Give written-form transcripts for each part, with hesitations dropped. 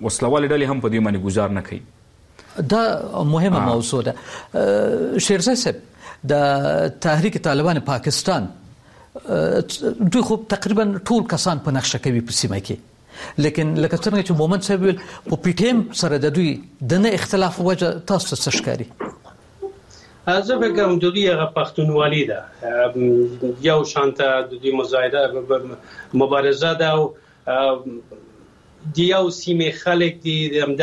وسلوال ډلې هم په دې باندې گزار نه کوي. دا مهمه موضوع ده. شیرزای صاحب د تحریک طالبان پاکستان دوی خو تقریبا ټول کسان په نقشه کوي په سیمه کې، لیکن لکه څنګه چې مومن صاحب ویل په پی ټی ایم سره د دوی د نه اختلاف وجه تاسو څه ښکاري؟ زه فکر کوم د دوی هغه پښتونولي ده، یو شانته د دوی مبارزه ده او د یو سیمې خلک دي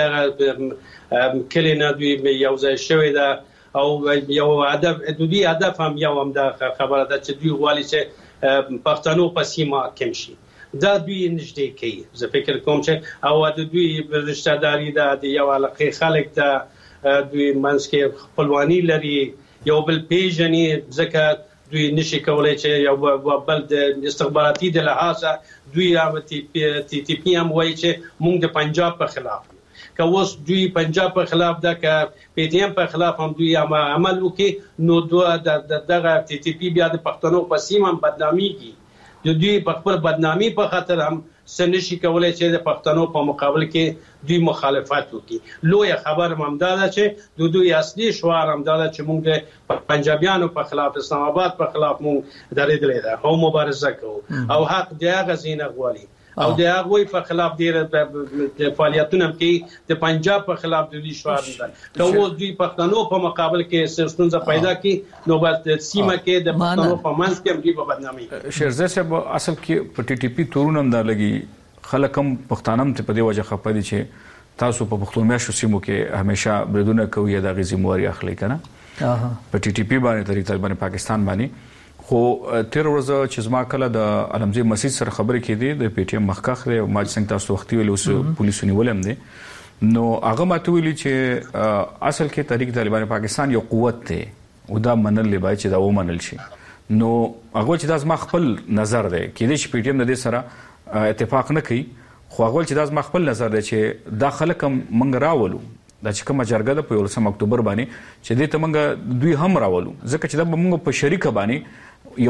همدغه کلی نه دوی یو ځای شوی ده او یو هدف د دوی هدف هم یو همدغه خبره ده چې دوی غواړي چې پښتنو په سیمه کم شي. دا دوی نږدې کوي. زه فکر کوم چې او د دوی رشتہ داری ده، د یو علاقې خلک ده، دوی منځ کې خپلواني لري، یو بل پیژني، ځکه دوی نشي کولای چې یو بل د استخباراتي د لحاظه دوی هم تی پی هم وایي چې موږ د پنجاب په خلاف که اوس دوی پنجاب په خلاف ده که پی ټی ایم په خلاف هم دوی عمل وکړي نو دغه تی پی بیا د پښتنو په سیمه هم بدنامېږي. د دوی په خپل بدنامي په خاطر هم څه نشي کولای چې د پښتنو په مقابل کې دوی مخالفت وکړي. لویه خبر هم دا ده چې د دوی اصلي شعار هم دا ده چې موږ په پنجابیانو په خلاف، اسلام آباد په خلاف موږ درېدلې ده او مبارزه کوو او حق د هغه ځای نه غواړي او د هغوی په خلاف ډېر فعالیتونه هم کوي. د پنجاب په خلاف د دوی شعار ده که اوس دوی پښتنو په مقابل کې ستونزه پیدا کړي نو بس د سیمه کې د پښتنو په منځ کې هم دوی په بدنامي. شیرزای صاحب اصل کې په ټي ټي پي تورونه هم دا لګي، خلک هم پښتانه هم په دې وجه خفه دي چې تاسو په پښتون میاشتو سیمو کې همیشه بریدونه کوي یا د ذمہواري اخلي کنه په ټي ټي پي باندې تحریک طالبان پاکستان باندې. خو تیر ورځ چې زما کله د علمزی مسجد سره خبرې کېدې د پی ټی ایم مخکخ دی او ما څنګه تاسو وختي ویل اوس پولیسو نیولم دي نو هغه ماته ویلي چې اصل کې تحریک طالبان پاکستان یو قوت دی او دا منل لبای چې دا ومنل شي. نو هغه چې دا زما خپل نظر دی کېدې چې پی ټی ایم د دې سره اتفاق نه کوي، خو هغه چې دا زما خپل نظر دی چې دا خلک منګ راولو دا چې کومه جرګه ده په 11 اکتوبر باندې چې دې ته منګ دوی هم راولو ځکه چې دا موږ په شریکه باندې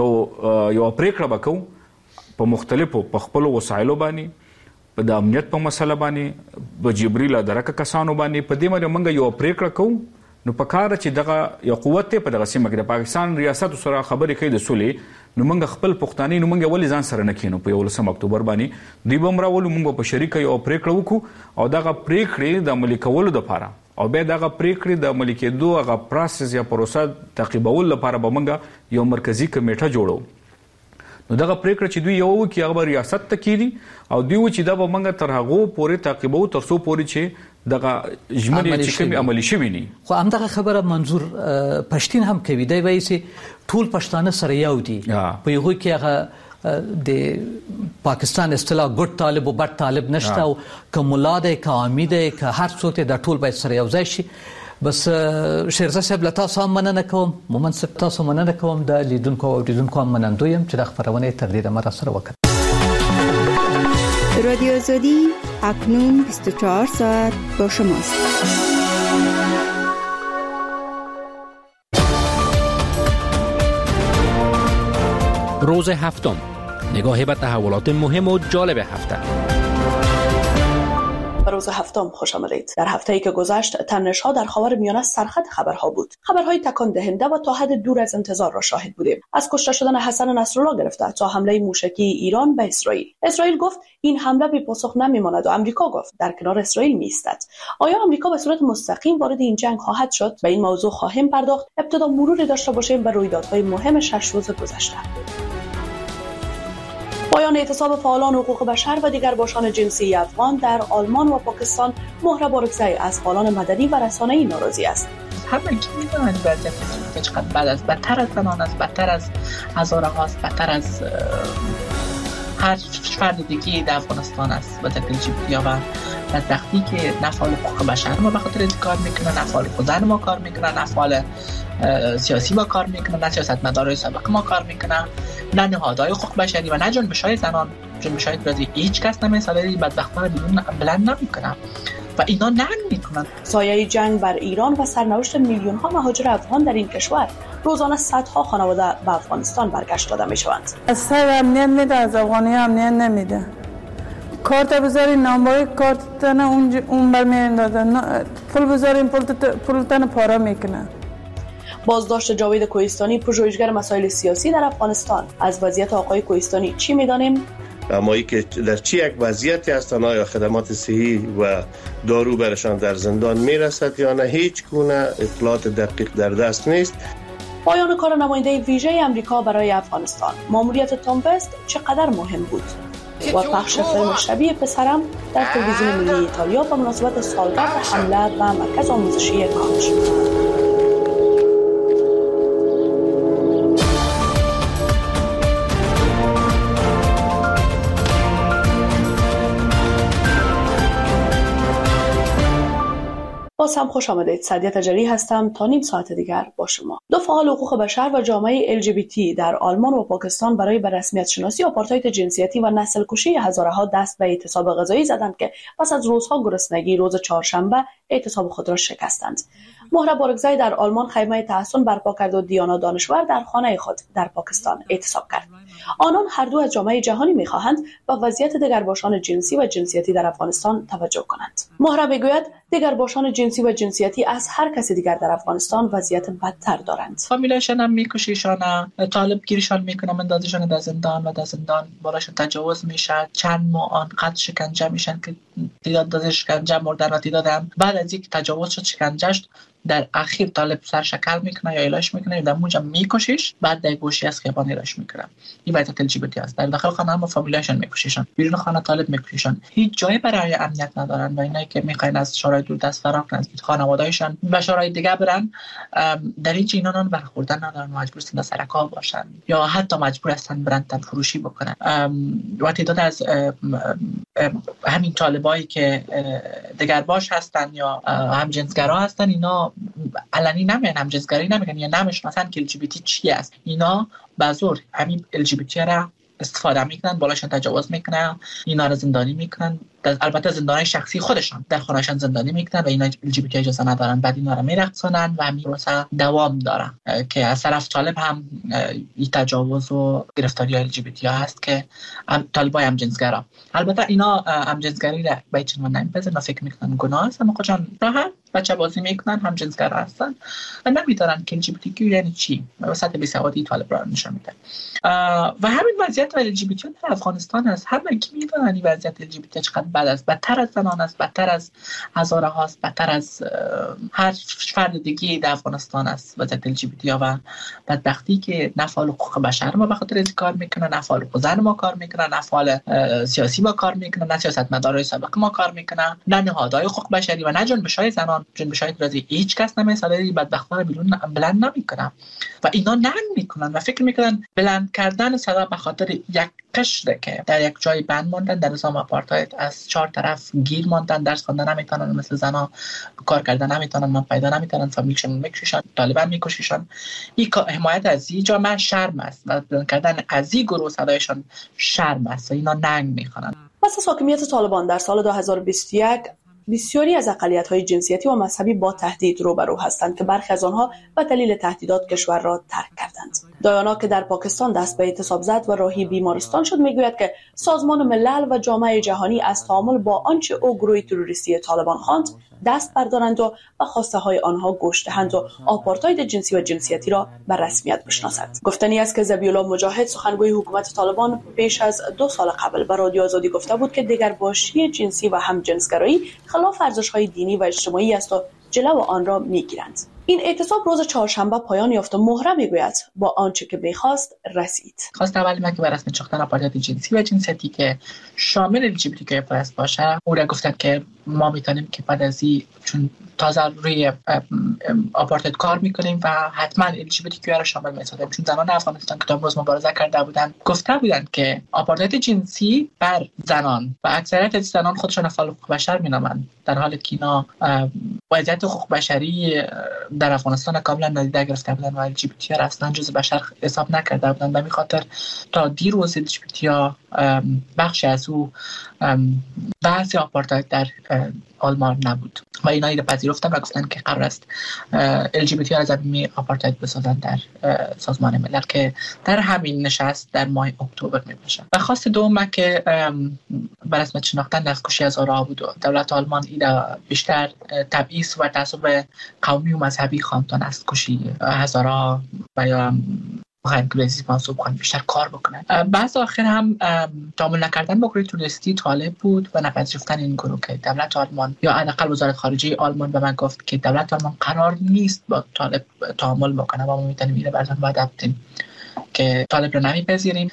یو پریکړه وکړو په مختلفو په خپل وسایلو باندې، په د امنیت په مسله باندې، په جبري لا درکه کسانو باندې، په دې باندې موږ یو پریکړه کوو. نو په کار چې دغه یو قوت په دغه سیمه کې د پاکستان ریاست سره خبرې کوي د سولې، نو موږ خپل پښتاني نو موږ ولې ځان سره نه کینو په 11 اکتوبر باندې دوی بم راولو، موږ په شریکه یو پریکړه وکړو او دغه پریکړې د عملي کولو لپاره او بیا دغه پریکړې د عملي کېدو هغه پروسس یا پروسه تعقیبول لپاره به موږ یو مرکزی کمیټه جوړو. نو دغه پریکړه چې دوی یو وکړي هغه ریاست ته کېږي او دوی چې دا به موږ تر هغه پورې تعقیبو تر څو پورې چې دغه ژمنې چې کومې عملي شوي ني. خو همدغه خبره منظور پښتين هم کوي، دی وایي چې ټول پښتانه سره یو دي په یو کې هغه د پاکستان اصطلاح ګډ طالب او بد طالب نشته او کوملا ده کامي ده که هر څوک د ټول باید سره یو ځای شي. بس شیرزای صاحب له تاسو هم مننه کوم، مومن صاحب تاسو مننه کوم، د لیدونکو او اوریدونکو هم منندوی یم چې د خبرونه تر دې دمه سره وکړه. رادیو آزادی اکنون 24 ساعت با شماست. روز هفتم، نگاهی به تحولات مهم و جالب هفته. روز هفتم خوش آمدید. در هفته‌ای که گذشت تنش‌ها در خاورمیانه سرخط خبرها بود. خبرهای تکان دهنده و تا حد دور از انتظار را شاهد بودیم. از کشته شدن حسن نصرالله گرفته تا حمله موشکی ایران به اسرائیل. اسرائیل گفت این حمله بی پاسخ نمیماند و آمریکا گفت در کنار اسرائیل می‌ایستد. آیا آمریکا به صورت مستقیم وارد این جنگ خواهد شد؟ به این موضوع خواهیم پرداخت. ابتدا مروری داشته باشیم به رویدادهای مهم 6 روز گذشته. پایان اعتصاب فعالان حقوق بشر و دیگر باشان جنسی افغان در آلمان و پاکستان مهر بارکزئی از فعالان مدنی و رسانه‌ای ناراضی است. همه کی می‌دونن وضعیت چقدر بد است، بدتر از زنان است، بدتر از هزاره هاست، بدتر از هر فرد دیگه در افغانستان است. وضعیت جیبتی و بدبختی که نه فعال حقوق بشر ما به خاطر این کار میکنن، نه فعال خودن ما کار میکنن، نه فعال سیاسی ما کار میکنن، نه سیاستمدارای سابق ما کار میکنن، نه نهادهای حقوق بشری و نه جنبش‌های زنان، جنبش‌های اعتراضی. هیچ کس نمی‌سازه این بدبختان رو بیرون بلند نمیکنن و اینا نه میکنن. سایه جنگ بر ایران و سرنوشت میلیون‌ها مهاجر افغان در این کشور. روزانه صدها خانواده به افغانستان برگشت داده میشوند. از سر امنیت میده، از افغانی امنیت نمیده. کارت بذارین نامبر کارتتن اون بر میاندازن، پول بذارین پولتن پاره میکنن. بازداشت جاوید کوهستانی، پژوهشگر مسائل سیاسی در افغانستان. از وضعیت آقای کوهستانی چی میدانیم؟ امایی که در چی یک وضعیتی هستند، آیا خدمات صحی و دارو برشان در زندان میرسد یا نه، هیچ گونه اطلاعات دقیق در دست نیست. پایان کار نماینده ویژه امریکا برای افغانستان. ماموریت تام وست چقدر مهم بود؟ و پخش فیلم شبیه پسرم در تلویزیون ملی ایتالیا به مناسبت سالگرد حمله و مرکز آموزشی کاج. باز هم خوش آمدید. سعدیه تجری هستم تا نیم ساعت دیگر با شما. دو فعال حقوق بشر و جامعه LGBT در آلمان و پاکستان برای به رسمیت شناسی آپارتاید جنسیتی و نسل کشی هزارها دست به اعتصاب غذایی زدند که پس از روزها گرسنگی روز چهارشنبه اعتصاب خود را شکستند. مهره بارگزای در آلمان خیمه تحسن برپا کرد و دیانا دانشور در خانه خود در پاکستان اعتصاب کرد. آنان هر دو از جامعه جهانی می‌خواهند به وضعیت دگرباشان جنسی و جنسیتی در افغانستان توجه کنند. مهره میگوید دگرباشان جنسی و جنسیتی از هر کسی دیگر در افغانستان وضعیت بدتر دارند. فامیلشان هم میکشیشان، طالب گیریشان میکنه، مندازشان در زندان و در زندان بالاشون تجاوز میشه. چند ماه آنقدر شکنجه میشن که تعداد شکنجه مردن و تعداد هم بعد از اینکه تجاوز شد شکنجهش در اخیر طالب سر شکل میکنه یا ایلاش میکنه، در اونجا میکشیش، بعد در گوشی از خیابان ایلاش میکنه. این وضعیت LGBT است. در داخل خانه هم فامیلشان میکشیشان، بیرون خانه طالب میکشیشان، هیچ جایی برای امنیت ندارن و اینایی که میخواین از شورای دوردست فرار کنن، از خانواده‌هایشان و شورای دیگه برن، در این چینان برخوردن ندارن، مجبور هستن سر کار باشن یا حتی مجبور هستن برن تن فروشی بکنن. و تعداد از همین طالبایی که دگرباش هستن یا همجنسگرا هستن، اینا علنی نمیگن همجنسگرایی، نمیگن یا نمیشناسن که LGBT چی است. اینا به زور همین LGBT را استفاده میکنن، بالاشون تجاوز میکنن، اینا را زندانی میکنن. البته زندانی شخصی خودشان در خونهشان زندانی میکنن و اینا LGBT اجازه ندارن، بعد اینا را میرقصونن و همین پروسه دوام داره که از طرف طالب هم این تجاوز و گرفتاری LGBT ها هست که طالبای همجنسگرا. البته اینا همجنسگری را به هیچ عنوان نمیپذیرن، فکر میکنن گناه است، اما خودشان راحت بچه بازی میکنن، همجنسگرا هستن و نمیدونن که LGBTQ یعنی چی. وسط بیسوادی طالب را نشون میده. و همین وضعیت LGBT در افغانستان است. همه کی میدونن این وضعیت LGBT چقدر بد است، بدتر از زنان است، بدتر از هزاره هاست، بدتر از هر فرد دیگه در افغانستان است وضعیت LGBT ها. و بدبختی که نه فعال حقوق بشر ما به خاطر این کار میکنن، نه فعال حقوق زن ما کار میکنن، نه فعال سیاسی ما کار میکنن، نه سیاستمدارای سابق ما کار میکنن، نه نهادهای حقوق بشری و نه جنبش‌های زنان، جنبش‌های اعتراضی. هیچ کس نمی‌صدای بدبختان بیرون بلند نمیکنن و اینا ننگ میکنن و فکر میکنن بلند کردن صدا به خاطر یک قشره که در یک جای بند ماندن در نظام آپارتاید، از چهار طرف گیر ماندن، درس خواندن نمیتونن، مثل زنا کار کردن نمیتونن، من پیدا نمیتونن، فامیلشون میکشن، طالبان میکشیشن. این حمایت از این جامعه شرم است و بلند کردن از این گروه صدایشان شرم است و اینا ننگ میخوانن. پس از حاکمیت طالبان در سال 2021 بسیاری از اقلیت‌های جنسیتی و مذهبی با تهدید روبرو هستند که برخی از آنها به دلیل تهدیدات کشور را ترک کردند. دایانا که در پاکستان دست به اعتصاب زد و راهی بیمارستان شد میگوید که سازمان ملل و جامعه جهانی از تعامل با آنچه او گروه تروریستی طالبان خواند دست بردارند و به خواسته های آنها گوش دهند و آپارتاید جنسی و جنسیتی را به رسمیت بشناسند. گفتنی است که ذبیح‌الله مجاهد سخنگوی حکومت طالبان پیش از 2 سال قبل به رادیو آزادی گفته بود که دگرباشی جنسی و همجنسگرایی خلاف ارزش‌های دینی و اجتماعی است و جلو آن را میگیرند. این اعتصاب روز چهارشنبه پایان یافت و مهره میگوید با آنچه که می‌خواست رسید. خواست اولی من که بر رسمیت ساختن آپارتاید جنسی و جنسیتی که شامل LGBTQ+ باشه، او را گفتن که ما میتونیم که بعد از این چون تازه روی آپارتاید کار میکنیم و حتما LGBTQ را شامل می‌سازیم، چون زنان افغانستان که تا امروز مبارزه کرده بودند گفته بودند که آپارتاید جنسی بر زنان و اکثریت از زنان خودشان فعال حقوق بشر مینامند، در حالی که اینا وضعیت حقوق بشری در افغانستان کاملا نادیده گرفته بودن و LGBT را اصلا جزء بشر حساب نکرده بودن. به همین خاطر تا دیروز LGBT بخشی از او بحث آپارتاید در آلمان نبود و اینا اینو پذیرفتن و گفتن که قرار است LGBT از زمینه آپارتاید بسازن در سازمان ملل که در همین نشست در ماه اکتبر میباشد. و خواست دوم که بر اساس شناختن دستکشی هزارها بود و دولت آلمان اینا بیشتر تبعیض و تعصب قومی و مذهبی خواندن است کشی هزارها و یا انگلیسی منصوب کنن بیشتر کار بکنن. بعض آخر هم تعامل نکردن با گروه توریستی طالب بود و نپذیرفتن این گروه که دولت آلمان یا حداقل وزارت خارجه آلمان به من گفت که دولت آلمان قرار نیست با طالب تعامل بکنه و ما میتونیم اینو براتون وعده بدیم که طالب رو نمیپذیریم.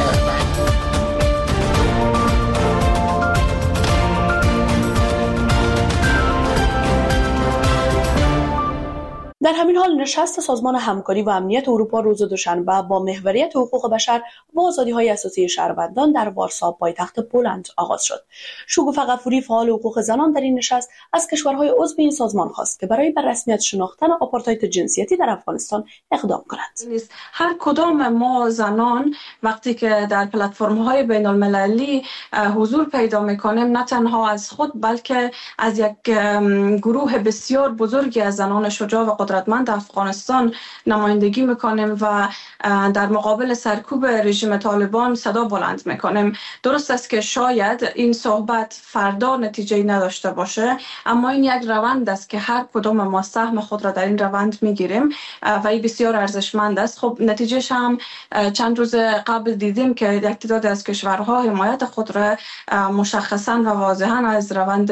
در همین حال نشست سازمان همکاری و امنیت اروپا روز دوشنبه با محوریت حقوق بشر و آزادی‌های اساسی شهروندان در وارسا پایتخت پولند آغاز شد. شگوفه غفوری فعال حقوق زنان در این نشست از کشورهای عضو این سازمان خواست که برای به رسمیت شناختن آپارتاید جنسیتی در افغانستان اقدام کنند. هر کدام ما زنان وقتی که در پلتفرم‌های بین‌المللی حضور پیدا می‌کنیم نه تنها از خود بلکه از یک گروه بسیار بزرگی از زنان شجاع و قدرتمند افغانستان نمایندگی میکنیم و در مقابل سرکوب رژیم طالبان صدا بلند میکنیم. درست است که شاید این صحبت فردا نتیجه نداشته باشه، اما این یک روند است که هر کدام ما سهم خود را در این روند میگیریم و این بسیار ارزشمند است. خب نتیجهش هم چند روز قبل دیدیم که یک تعداد از کشورها حمایت خود را مشخصا و واضحا از روند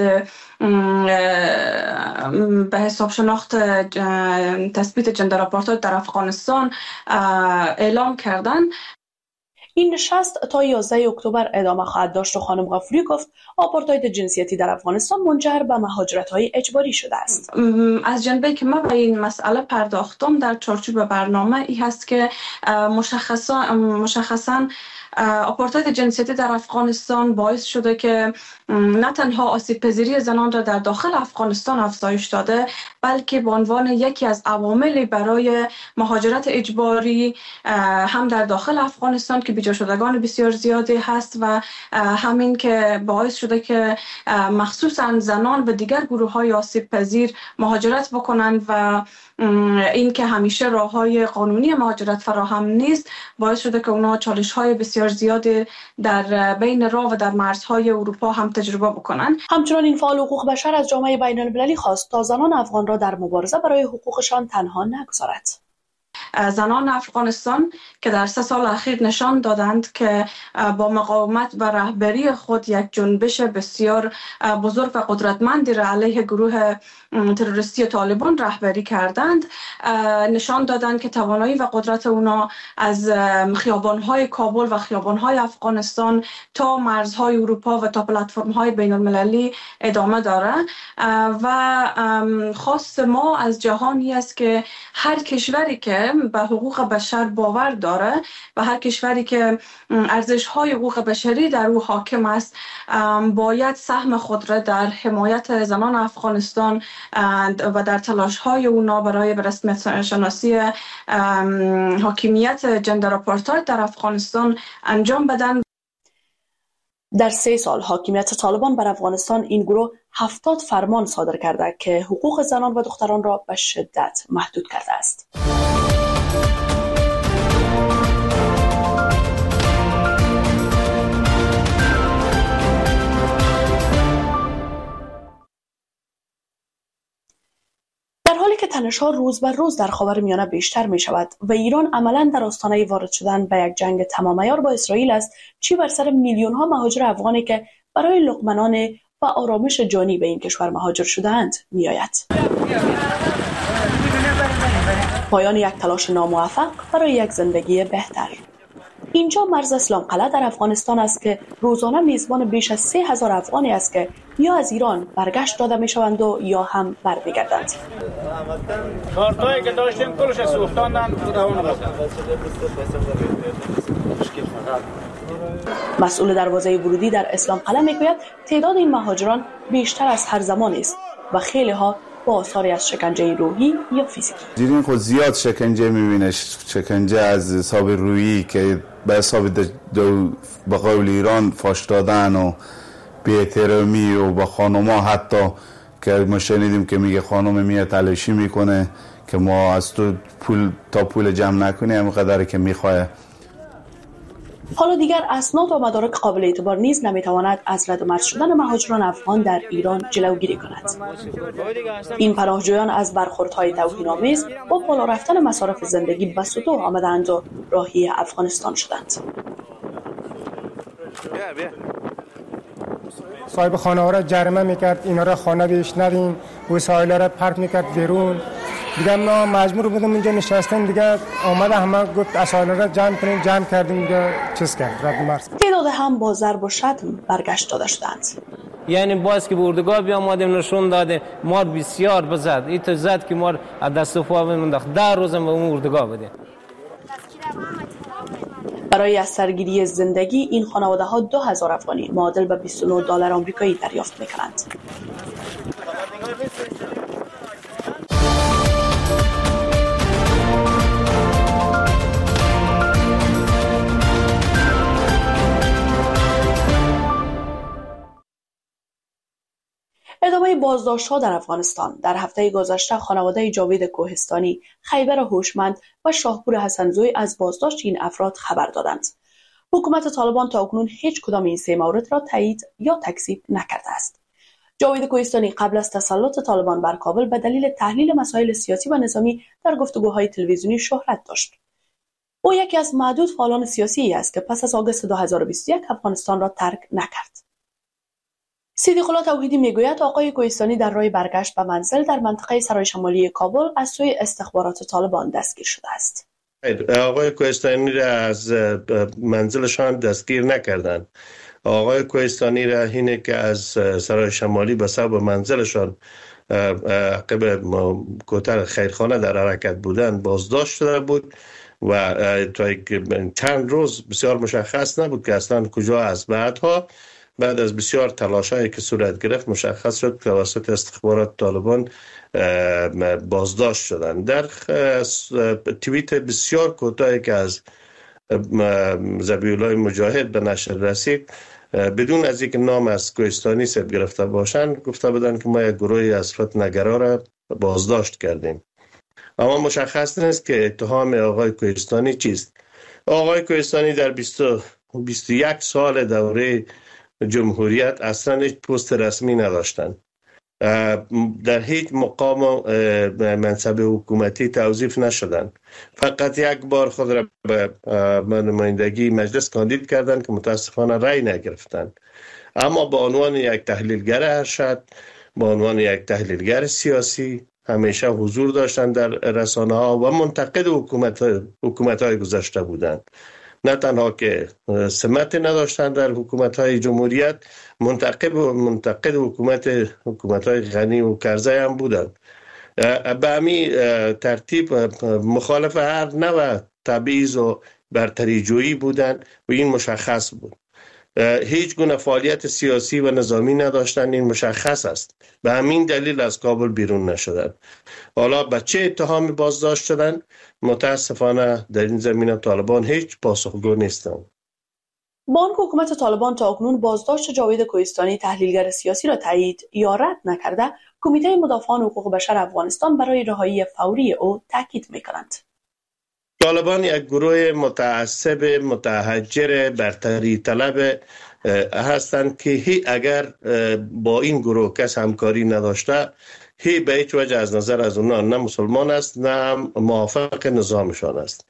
به حساب شناخت تثبیت جندر آپارتاید در افغانستان اعلام کردن. این نشست تا 11 اکتبر ادامه خواهد داشت و خانم غفوری گفت آپارتاید جنسیتی در افغانستان منجر به مهاجرت‌های اجباری شده است. از جنبه‌ای که من به این مسئله پرداختم در چارچوب برنامه ای هست که مشخصاً آپارتاید جنسیتی در افغانستان باعث شده که نه تنها آسیب پذیری زنان را در داخل افغانستان افزایش داده، بلکه به عنوان یکی از عواملی برای مهاجرت اجباری هم در داخل افغانستان که بیجا شدگان بسیار زیادی هست و همین که باعث شده که مخصوصا زنان به دیگر گروه‌های آسیب پذیر مهاجرت بکنند و این که همیشه راه‌های قانونی مهاجرت فراهم نیست باعث شده که اونا چالش‌های بسیار زیادی در بین راه و در مرزهای اروپا هم تجربه بکنند. همچنان این فعال حقوق بشر از جامعه بین‌المللی خواست تا زنان افغان را در مبارزه برای حقوقشان تنها نگذارد. زنان افغانستان که در 3 سال اخیر نشان دادند که با مقاومت و رهبری خود یک جنبش بسیار بزرگ و قدرتمندی را علیه گروه تروریستی طالبان رهبری کردند، نشان دادند که توانایی و قدرت اونا از خیابان‌های کابل و خیابان‌های افغانستان تا مرزهای اروپا و تا پلتفرم‌های بین‌المللی ادامه داره و خواست ما از جهانی است که هر کشوری که به حقوق بشر باور داره و هر کشوری که ارزش‌های حقوق بشری در او حاکم است باید سهم خود را در حمایت زنان افغانستان و در تلاش‌های اونا برای به رسمیت شناسی حاکمیت جندر آپارتاید در افغانستان انجام بدن. در 3 سال حاکمیت طالبان بر افغانستان این گروه 70 فرمان صادر کرده که حقوق زنان و دختران را به شدت محدود کرده است. در حالی که تنش‌ها روز به روز در خاورمیانه بیشتر می‌شود و ایران عملاً در آستانه وارد شدن به یک جنگ تمام‌عیار با اسرائیل است، چی بر سر میلیون‌ها مهاجر افغانی که برای لقمه و آرامش جانی به این کشور مهاجر شده‌اند می‌آید. پایان یک تلاش ناموفق برای یک زندگی بهتر. اینجا مرز اسلام قلعه در افغانستان است که روزانه میزبان بیش از 3000 افغانی است که یا از ایران برگشت داده میشوند و یا هم برمیگردند. کارتایی که داشتیم کلش سوختاندن. مسئول دروازه ورودی در اسلام قلعه میگوید تعداد این مهاجران بیشتر از هر زمان است و خیلی ها با آثاری از شکنجه روحی یا فیزیکی. دیرین خود زیاد شکنجه میبینه، شکنجه از حساب روحی که به حساب به قول ایران فاش دادن و بی‌احترامی و با خانوما حتی که ما شنیدیم که میگه خانم میاد تلاشی میکنه که ما از تو پول جمع نکنی همینقدر که میخواه. حالا دیگر اسناد و مدارک قابل اعتبار نیز نمیتواند از رد و مرز شدن مهاجران افغان در ایران جلوگیری کند. این پناهجویان از برخوردهای توهین‌آمیز با بالا رفتن مصارف زندگی به سطوح آمدند و راهی افغانستان شدند. صاحب خانه ها را جریمه میکرد، اینا را خانه بیش ندیم، وسایل را پرت میکرد بیرون. دیگه ما مجبور بودیم اینجا نشستیم، دیگه آمده همه گفت وسایل را جمع کنیم، جمع کردیم، دیگه چیز کرد رد مرز. تعداد هم با ضرب و شتم برگشت داده شدند. یعنی باز که به اردوگاه بیامدیم نشون داده مار بسیار بزد، این تو زد که مار از دست و پا بموند. 10 روزم به اون اردوگاه بودیم. برای از سرگیری زندگی این خانواده ها 2000 افغانی معادل به $29 آمریکایی دریافت میکنند. ادامه بازداشت‌ها در افغانستان. در هفته گذشته خانواده جاوید کوهستانی، خیبر هوشمند و شاهپور حسنزوی از بازداشت این افراد خبر دادند. حکومت طالبان تا اکنون هیچ کدام این 3 مورد را تایید یا تکذیب نکرده است. جاوید کوهستانی قبل از تسلط طالبان بر کابل به دلیل تحلیل مسائل سیاسی و نظامی در گفتگوهای تلویزیونی شهرت داشت. او یکی از معدود فعالان سیاسی است که پس از آگوست 2021 افغانستان را ترک نکرد. صدیق الله توحیدی میگوید آقای کوهستانی در راه برگشت به منزل در منطقه سرای شمالی کابل از سوی استخبارات طالبان دستگیر شده است. آقای کوهستانی را از منزلشان دستگیر نکردند. آقای کوهستانی را اینه که از سرای شمالی به سمت منزلشان عقب کوتر خیرخانه در حرکت بودند بازداشت شده بود و تا چند روز بسیار مشخص نبود که اصلا کجا است. بعد از بسیار تلاش‌هایی که صورت گرفت مشخص شد که توسط استخبارات طالبان بازداشت شدند. در توییت بسیار کوتاهی که از ذبیح الله مجاهد به نشر رسید بدون از اینکه نام از کوهستانی ثبت گرفته باشند گفته بودند که ما یک گروهی از فتنه‌گرا را بازداشت کردیم. اما مشخص نیست که اتهام آقای کوهستانی چیست. آقای کوهستانی در 21 سال دوره جمهوریت اصلا هیچ پست رسمی نداشتند. در هیچ مقام و منصب حکومتی توظیف نشدند. فقط یک بار خود را به نمایندگی مجلس کاندید کردند که متاسفانه رأی نگرفتند. اما به عنوان یک تحلیلگر ارشد، به عنوان یک تحلیلگر سیاسی همیشه حضور داشتند در رسانه ها و منتقد حکومت های گذشته بودند. نه تنها که سمت نداشتند در حکومت‌های جمهوریت، منتقد حکومت‌های غنی و کرزی هم بودند. به همین ترتیب مخالف هر نوع تبعیض و برتری جویی بودند و این مشخص بود. هیچ گونه فعالیت سیاسی و نظامی نداشتند، این مشخص است. به همین دلیل از کابل بیرون نشدند. حالا به چه اتهامی بازداشت شدند؟ متاسفانه در این زمینه طالبان هیچ پاسخگو نیستند. بانک حکومت طالبان تا اکنون بازداشت جاوید کوهستانی تحلیلگر سیاسی را تایید یا رد نکرده، کمیته مدافعان حقوق بشر افغانستان برای رهایی فوری او تاکید می‌کنند. طالبان یک گروه متعصب، متحجر، برتری طلب هستند که اگر با این گروه کس همکاری نداشته به هیچ وجه از نظر از اونا نه مسلمان است نه موافق نظامشان است.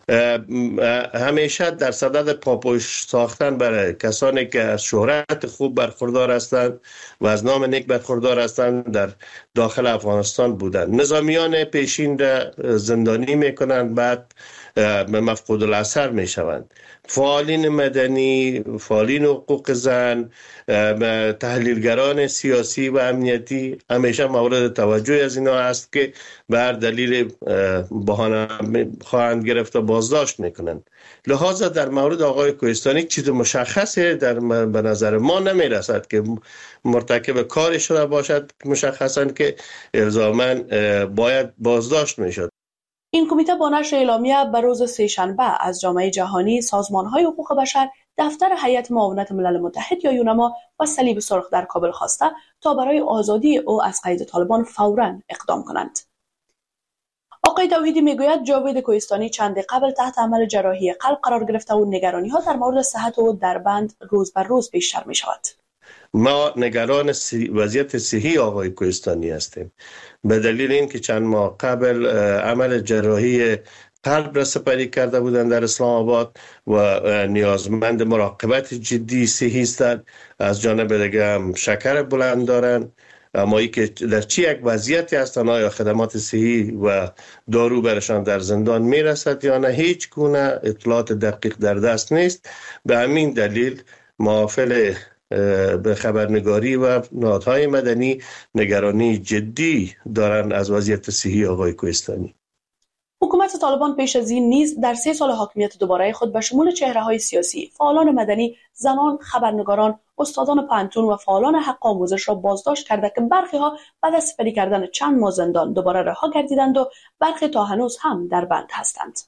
همیشه در صدد پاپوش ساختن برای کسانی که از شهرت خوب برخوردار هستند و از نام نیک برخوردار هستند در داخل افغانستان بودند. نظامیان پیشین را زندانی میکنند، بعد مفقود الاثر میشوند. فعالین مدنی، فعالین حقوق زن، تحلیلگران سیاسی و امنیتی همیشه مورد توجه از اینا است که بر دلیل بهانه خواهند گرفت و بازداشت میکنند. لذا در مورد آقای کوهستانی چیز مشخصی به نظر ما نمیرسد که مرتکب کاری شده باشد، مشخصا که الزاما باید بازداشت میشد. این کمیته با نشر اعلامیه به روز سه‌شنبه از جامعه جهانی، سازمان‌های حقوق بشر، دفتر هیئت معاونت ملل متحد یا یونما و صلیب سرخ در کابل خواسته تا برای آزادی او از قید طالبان فوراً اقدام کنند. آقای توحیدی میگوید جاوید کوهستانی چند قبل تحت عمل جراحی قلب قرار گرفته و نگرانی ها در مورد صحت او در بند روز بر روز بیشتر می شود. ما نگران وضعیت صحی آقای کوهستانی هستیم به دلیل اینکه چند ماه قبل عمل جراحی قلب را سپری کرده بودند در اسلام آباد و نیازمند مراقبت جدی صحی هستند. از جانب دیگه هم شکر بلند دارند. اما ای که در چی یک وضعیتی هستند، آیا خدمات صحی و دارو برشان در زندان میرسد یا نه، هیچ گونه اطلاعات دقیق در دست نیست. به همین دلیل محافل به خبرنگاری و نهادهای مدنی نگرانی جدی دارند از وضعیت صحی آقای کوهستانی. حکومت طالبان پیش از این نیز در 3 سال حاکمیت دوباره خود به شمول چهره‌های سیاسی، فعالان مدنی، زنان، خبرنگاران، استادان پانتون و فعالان حق آموزش را بازداشت کرده که برخی ها بعد از سپری کردن چند ماه زندان دوباره رها گردیدند و برخی تا هنوز هم در بند هستند.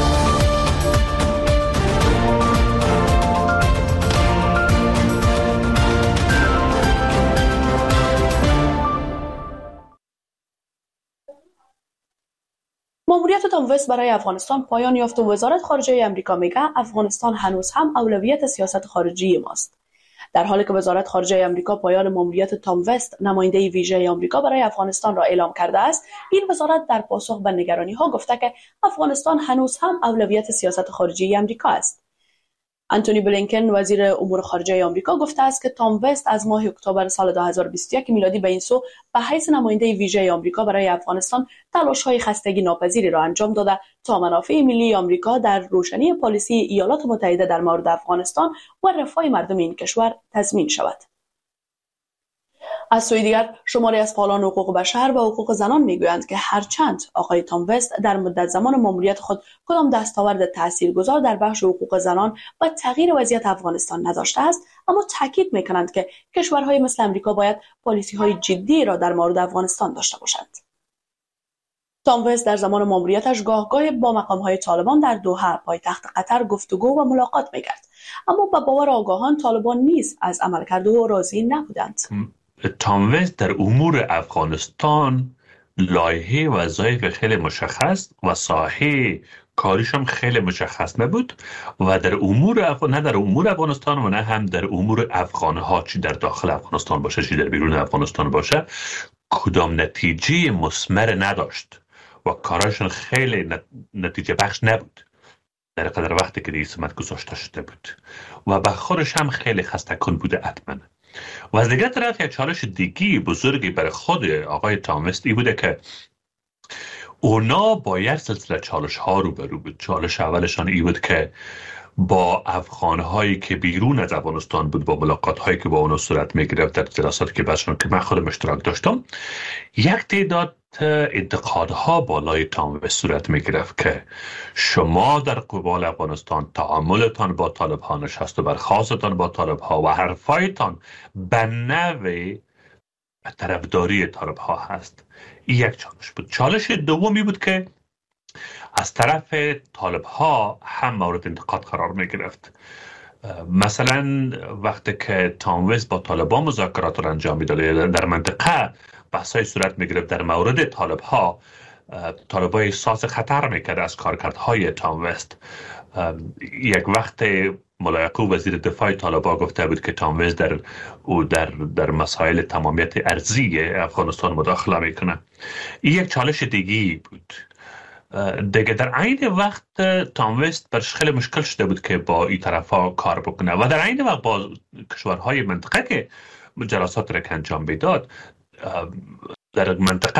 ماموریت تام وست برای افغانستان پایان یافت و وزارت خارجه آمریکا میگه افغانستان هنوز هم اولویت سیاست خارجی ماست. در حالی که وزارت خارجه آمریکا پایان ماموریت تام وست نماینده ویژه آمریکا برای افغانستان را اعلام کرده است، این وزارت در پاسخ به نگرانی‌ها گفته که افغانستان هنوز هم اولویت سیاست خارجی آمریکا است. آنتونی بلینکن وزیر امور خارجه آمریکا گفته است که تام وست از ماه اکتبر سال 2021 میلادی به این سو به حیث نماینده ویژه آمریکا برای افغانستان تلاش‌های خستگی ناپذیری را انجام داده تا منافع ملی آمریکا در روشنی پالیسی ایالات متحده در مورد افغانستان و رفاه مردم این کشور تضمین شود. از سوی دیگر شماری از فعالان حقوق بشر و حقوق زنان میگویند که هرچند آقای تام وست در مدت زمان ماموریت خود کدام دستاورد تاثیرگذار در بخش حقوق زنان و تغییر وضعیت افغانستان نداشته است، اما تاکید میکنند که کشورهای مثل آمریکا باید پالیسی‌های جدی را در مورد افغانستان داشته باشند. تام وست در زمان ماموریتش گاه با مقام‌های طالبان در دوحه پایتخت قطر گفتگو و ملاقات میکرد، اما به باور آگاهان طالبان نیز از عملکرد او راضی نبودند. تام وست در امور افغانستان لایحه وظایف خیلی مشخص و ساحه کاریش هم خیلی مشخص نبود و در امور نه در امور افغانستان و نه هم در امور افغانها، چی در داخل افغانستان باشه چی در بیرون افغانستان باشه، کدام نتیجه مثمر نداشت و کاراشون خیلی نتیجه بخش نبود در قدر وقتی که رئیس جمهور گذاشته شده بود و به خودش هم خیلی خسته کن بوده حتما. و از دیگر طرف یک چالش دیگی بزرگی برای خود آقای تام وست بوده که اونا با یک سلسله چالش ها روبرو بود. چالش اولشان ای بود که با افغانهایی که بیرون از افغانستان بود، با ملاقات هایی که با اونا صورت می گرفت در جلساتی که باشون که من خودم اشتراک داشتم، یک تعداد انتقادها بالای تام وست صورت می گرفت که شما در قبال افغانستان تعاملتان با طالب ها نشست و برخاستتان با طالب ها و حرفایتان به نوع طرفداری طالب ها هست. این یک چالش بود. چالش دومی بود که از طرف طالب ها هم مورد انتقاد قرار می گرفت. مثلا وقتی که تام وست با طالبان مذاکرات را انجام میداد در منطقه بحثای صورت می گرفت در مورد طالب ها، طالب ها احساس خطر میکرد از کارکردهای تام وست. یک وقت ملایقه وزیر دفاع طالبان گفته بود که تام وست در مسائل تمامیت ارضی افغانستان مداخله میکنه. این یک چالش دیگی بود. دیگه در عین وقت تام وست برش خیلی مشکل شده بود که با این طرفا کار بکنه و در عین وقت با کشورهای منطقه که جلسات را انجام میداد، در منطقه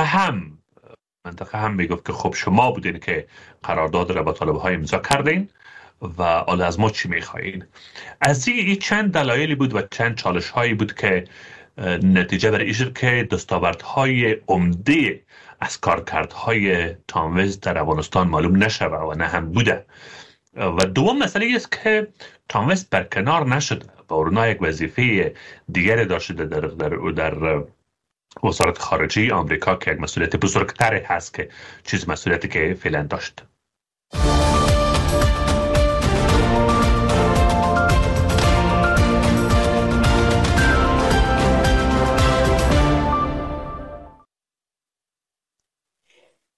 هم میگفت که خب شما بودین که قرارداد را با طالب های امضا کردین و حالا از ما چی میخواین. از این چند دلایلی بود و چند چالش هایی بود که نتیجه بر این شد که دستاوردهای عمده از کارکردهای تام وست در افغانستان معلوم نشوه و نه هم بوده. و دوم مسئله است که تام وست برکنار نشد و اونا یک وظیفه دیگری داشته در وزارت خارجه آمریکا که یک مسئولیت بزرگتری هست که چیز مسئولیتی که فعلا داشت.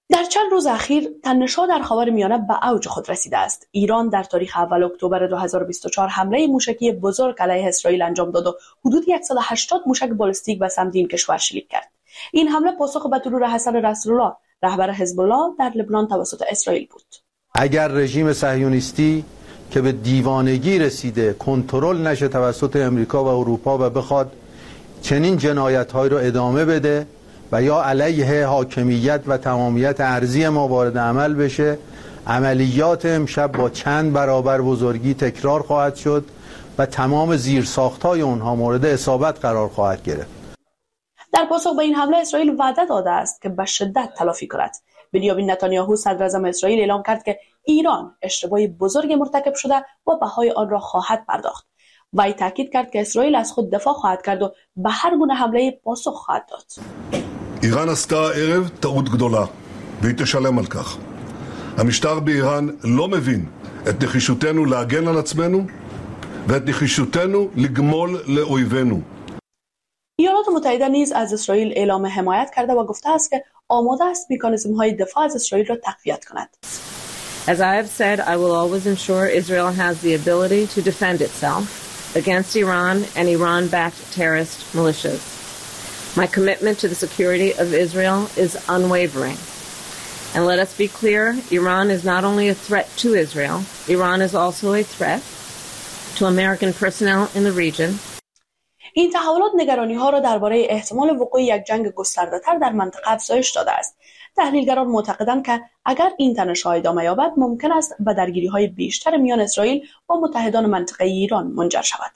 در چند روز اخیر تنش‌ها در خاورمیانه به اوج خود رسیده است. ایران در تاریخ اول اکتبر 2024 حمله موشکی بزرگ علیه اسرائیل انجام داد و حدود 180 موشک بالستیک به سمت این کشور شلیک کرد. این حمله پاسخ به ترور حسن نصرالله رهبر حزب الله در لبنان توسط اسرائیل بود. اگر رژیم صهیونیستی که به دیوانگی رسیده کنترل نشه توسط امریکا و اروپا و بخواد چنین جنایت‌های رو ادامه بده و یا علیه حاکمیت و تمامیت ارضی ما وارد عمل بشه، عملیات امشب با چند برابر بزرگی تکرار خواهد شد و تمام زیرساخت‌های اونها مورد اصابت قرار خواهد گرفت. در پاسخ به این حمله اسرائیل وعده داده است که به شدت تلافی کند. بنیامین نتانیاهو صدر اعظم اسرائیل اعلام کرد که ایران اشتباه بزرگ مرتکب شده و بهای آن را خواهد پرداخت. وی تاکید کرد که اسرائیل از خود دفاع خواهد کرد و به هر گونه حمله پاسخ خواهد داد. איראן עשתה הערב טעות גדולה, והיא תשלם על כך. המשטר באיראן לא מבין את נחישותנו להגן על עצמנו ואת נחישותנו לגמול לאויבינו. ایالات متحده نیز از اسرائیل اعلام حمایت کرده و گفته است که آماده است مکانیزم‌های دفاع از اسرائیل را تقویت کند. As I have said, I will always ensure Israel has the ability to defend itself against Iran and Iran-backed terrorist militias. My commitment to the security of Israel is unwavering. And let us be clear, Iran is not only a threat to Israel, Iran is also a threat to American personnel in the region. این تحولات نگرانی‌ها را درباره احتمال وقوع یک جنگ گسترده‌تر در منطقه افزایش داده است. تحلیلگران معتقدند که اگر این تنش‌ها ادامه یابد ممکن است به درگیری‌های بیشتر میان اسرائیل و متحدان منطقه ایران منجر شود.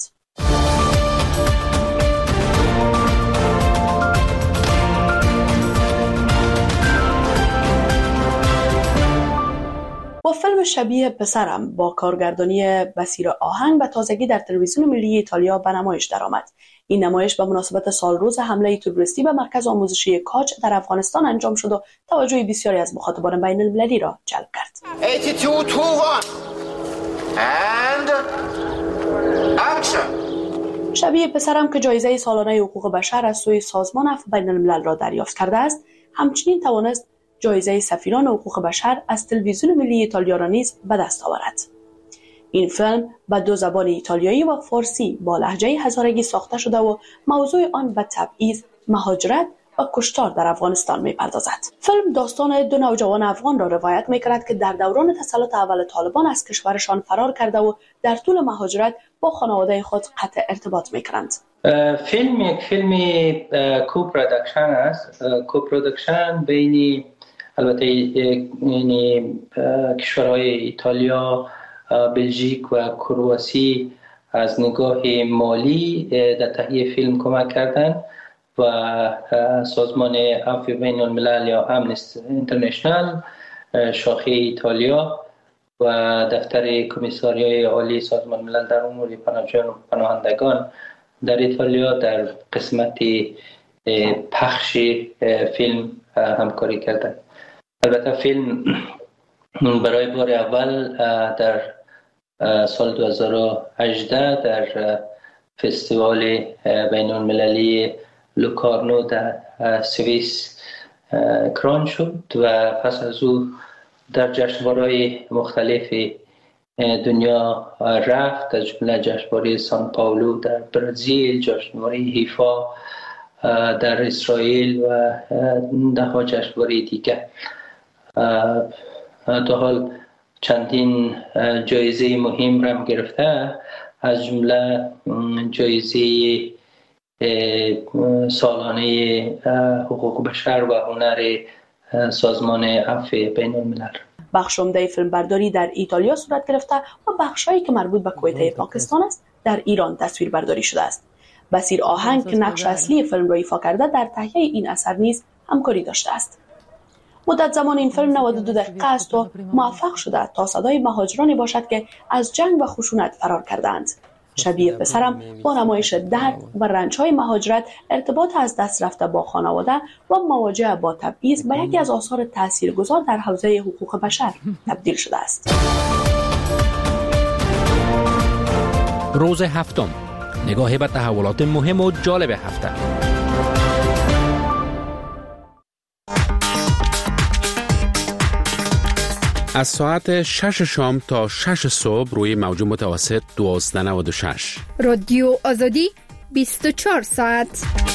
با فیلم شبیه پسرم با کارگردانی بصیر آهنگ به تازگی در تلویزیون ملی ایتالیا به نمایش درآمد. این نمایش به مناسبت سالروز حمله تروریستی به مرکز آموزشی کاج در افغانستان انجام شد و توجه بسیاری از مخاطبان بین المللی را جلب کرد. شبیه پسرم که جایزه سالانه حقوق بشر از سوی سازمان عفو بین الملل را دریافت کرده است، همچنین توانست جایزه سفیران حقوق بشر از تلویزیون ملی ایتالیا را نیز به دست آورد. این فیلم به دو زبان ایتالیایی و فارسی با لهجه هزارگی ساخته شده و موضوع آن به تبعیض، مهاجرت و کشتار در افغانستان می‌پردازد. فیلم داستان دو نوجوان افغان را روایت می‌کند که در دوران تسلط اول طالبان از کشورشان فرار کرده و در طول مهاجرت با خانواده خود قطع ارتباط می‌کنند. فیلم یک فیلم کوپروداکشن است. کوپروداکشن بین البته یعنی کشورهای ایتالیا، بلژیک و کرواسی از نگاه مالی در تهیه فیلم کمک کردند و سازمان عفو بین الملل یا امنستی اینترنشنال شاخه ایتالیا و دفتر کمیساریای عالی سازمان ملل در امور پناهجویان و پناهندگان در ایتالیا در قسمت پخش فیلم همکاری کردند. البته فیلم برای بار اول در سال 2018 در فستیوال بین المللی لوکارنو در سوئیس کران شد و پس از او در جشنواره‌های مختلف دنیا رفت، از جمله جشنواره سان پائولو در برزیل، جشنواره حیفا در اسرائیل و ده جشنواره دیگر. تا حال چندین جایزه مهم را گرفته، از جمله جایزه سالانه حقوق بشر و هنر سازمان عفو بین الملل. بخش عمده فیلمبرداری در ایتالیا صورت گرفته و بخشایی که مربوط به کویته پاکستان است در ایران تصویر برداری شده است. بصیر آهنگ که نقش اصلی فیلم را ایفا کرده در تهیه این اثر نیز همکاری داشته است. مدت زمان این فیلم 92 دقیقه است و موفق شده تا صدای مهاجرانی باشد که از جنگ و خشونت فرار کردند. شبیه پسرم با نمایش درد و رنج‌های مهاجرت، ارتباط از دست رفته با خانواده و مواجهه با تبعیض به یکی از آثار تاثیرگذار در حوزه حقوق بشر تبدیل شده است. روز هفتم، نگاهی به تحولات مهم و جالب هفته. از ساعت 6 شام تا 6 صبح روی موج متوسط 1296. رادیو آزادی 24 ساعت.